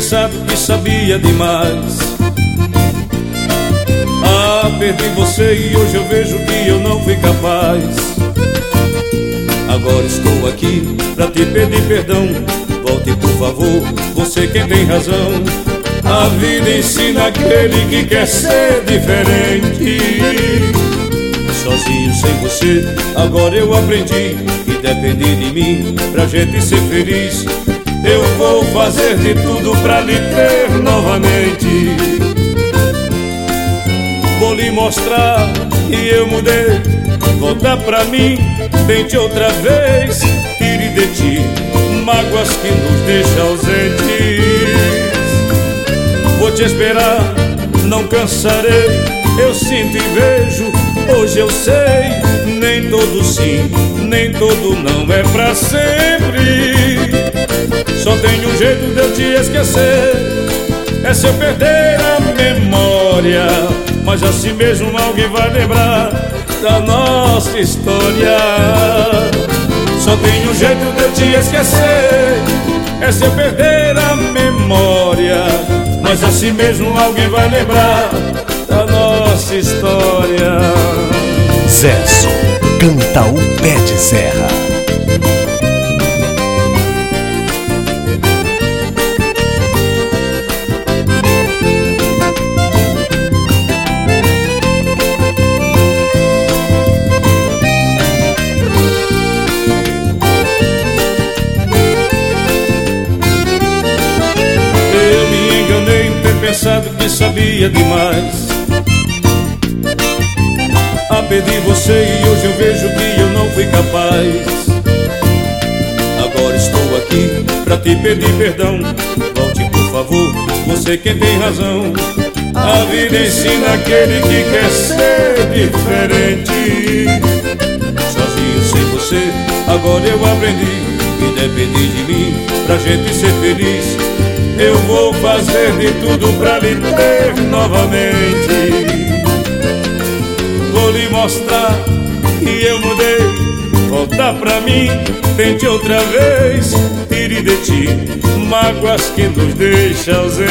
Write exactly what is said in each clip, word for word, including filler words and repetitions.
pensado que sabia demais. Ah, perdi você e hoje eu vejo que eu não fui capaz. Agora estou aqui pra te pedir perdão. Volte por favor, você quem tem razão. A vida ensina aquele que quer ser diferente. Sozinho sem você, agora eu aprendi que depende de mim pra gente ser feliz. Eu vou fazer de tudo pra lhe ter novamente. Vou lhe mostrar que eu mudei. Volta pra mim, tente outra vez. Tire de ti mágoas que nos deixam ausentes. Vou te esperar, não cansarei. Eu sinto e vejo, hoje eu sei. Nem todo sim, nem todo não é pra sempre. Só tem um jeito de eu te esquecer, é se eu perder a memória. Mas assim mesmo alguém vai lembrar da nossa história. Só tem um jeito de eu te esquecer, é se eu perder a memória. Mas assim mesmo alguém vai lembrar da nossa história. Zezo, canta o Pé de Serra. Pensado que sabia demais. Ah, perdi você e hoje eu vejo que eu não fui capaz. Agora estou aqui pra te pedir perdão. Volte por favor, você quem tem razão. A vida ensina aquele que quer ser diferente. Sozinho sem você, agora eu aprendi que depende de mim pra gente ser feliz. Eu vou fazer de tudo pra lhe ter novamente. Vou lhe mostrar que eu mudei. Volta pra mim, tente outra vez. Tire de ti mágoas que nos deixam ausentes.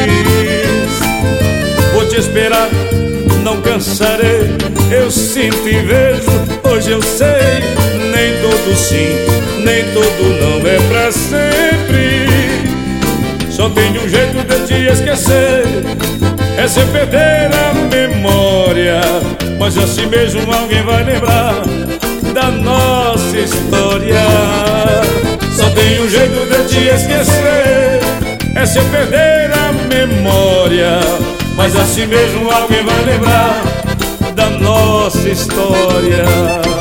Vou te esperar, não cansarei. Eu sinto e vejo, hoje eu sei. Nem todo sim, nem todo não é pra sempre. Só tem um jeito de te esquecer, é se perder a memória. Mas assim mesmo alguém vai lembrar da nossa história. Só tem um jeito de te esquecer, é se perder a memória. Mas assim mesmo alguém vai lembrar da nossa história.